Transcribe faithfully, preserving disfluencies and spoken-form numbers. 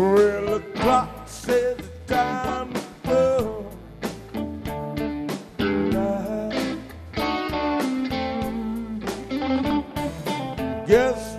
Well, the clock says it's time to go. Yes.